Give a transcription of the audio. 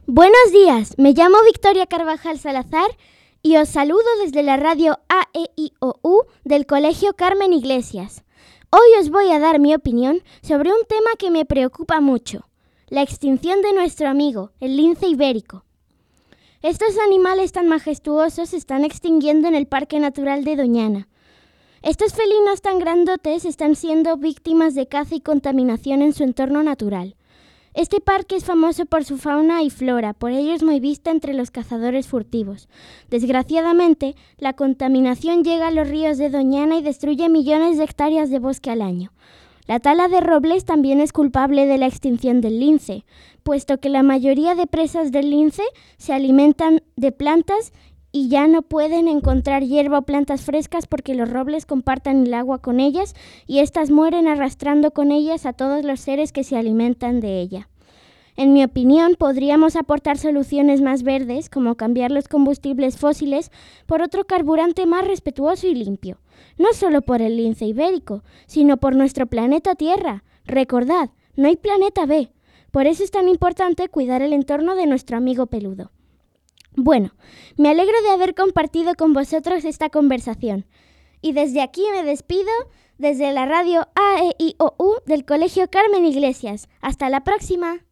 Buenos días, me llamo Victoria Carvajal Salazar y os saludo desde la radio AEIOU del Colegio Carmen Iglesias. Hoy os voy a dar mi opinión sobre un tema que me preocupa mucho, la extinción de nuestro amigo, el lince ibérico. Estos animales tan majestuosos se están extinguiendo en el Parque Natural de Doñana. Estos felinos tan grandotes están siendo víctimas de caza y contaminación en su entorno natural. Este parque es famoso por su fauna y flora, por ello es muy vista entre los cazadores furtivos. Desgraciadamente, la contaminación llega a los ríos de Doñana y destruye millones de hectáreas de bosque al año. La tala de robles también es culpable de la extinción del lince, puesto que la mayoría de presas del lince se alimentan de plantas y ya no pueden encontrar hierba o plantas frescas porque los robles comparten el agua con ellas y éstas mueren arrastrando con ellas a todos los seres que se alimentan de ella. En mi opinión, podríamos aportar soluciones más verdes, como cambiar los combustibles fósiles por otro carburante más respetuoso y limpio. No solo por el lince ibérico, sino por nuestro planeta Tierra. Recordad, no hay planeta B. Por eso es tan importante cuidar el entorno de nuestro amigo peludo. Bueno, me alegro de haber compartido con vosotros esta conversación. Y desde aquí me despido desde la radio AEIOU del Colegio Carmen Iglesias. ¡Hasta la próxima!